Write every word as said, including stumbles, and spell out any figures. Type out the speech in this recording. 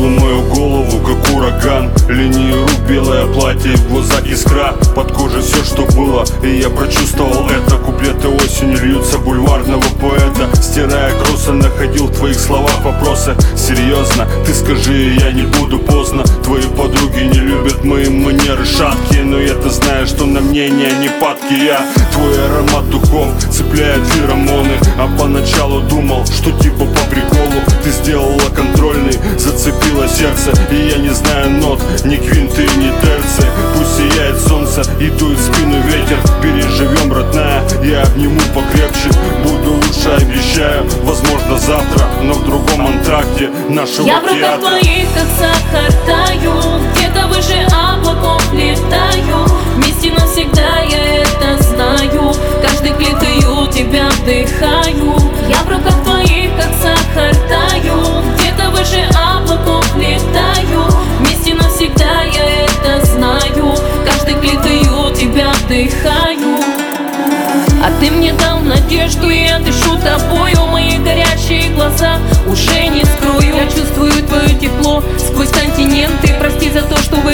Накрыло мою голову, как ураган. Линии рук, белое платье, в глазах искра. Под кожей все, что было, и я прочувствовал это. Куплеты осенью льются бульварного поэта. Стирая кроссы, находил в твоих словах вопросы. Серьезно, ты скажи, я не буду поздно. Твои подруги не любят мои манеры шаткие, но я-то знаю, что на мнение не падки. Я твой аромат духов цепляет феромоны. А поначалу думал, что типа по приколу. Ты сделала контрольный, зацепила сердце. И я не знаю нот, ни квинты, ни терции. Пусть сияет солнце и дует в спину ветер. Переживем, родная, я обниму покрепче. Буду лучше, обещаю, возможно завтра, но в другом антракте нашего я театра. Я в руках твоих, как сахар, таю. Где-то выше облаков летаю. Вместе навсегда, я это знаю. Каждой клеткою тебя вдыхаю. Я в руках твоих, как сахар, таю. Где-то выше облаков летаю. Вместе навсегда, я это знаю. Каждой клеткою тебя вдыхаю. А ты мне дал надежду, и я дышу тобою. Мои горящие глаза уже не скрою. Я чувствую твое тепло сквозь континенты. Прости за то, что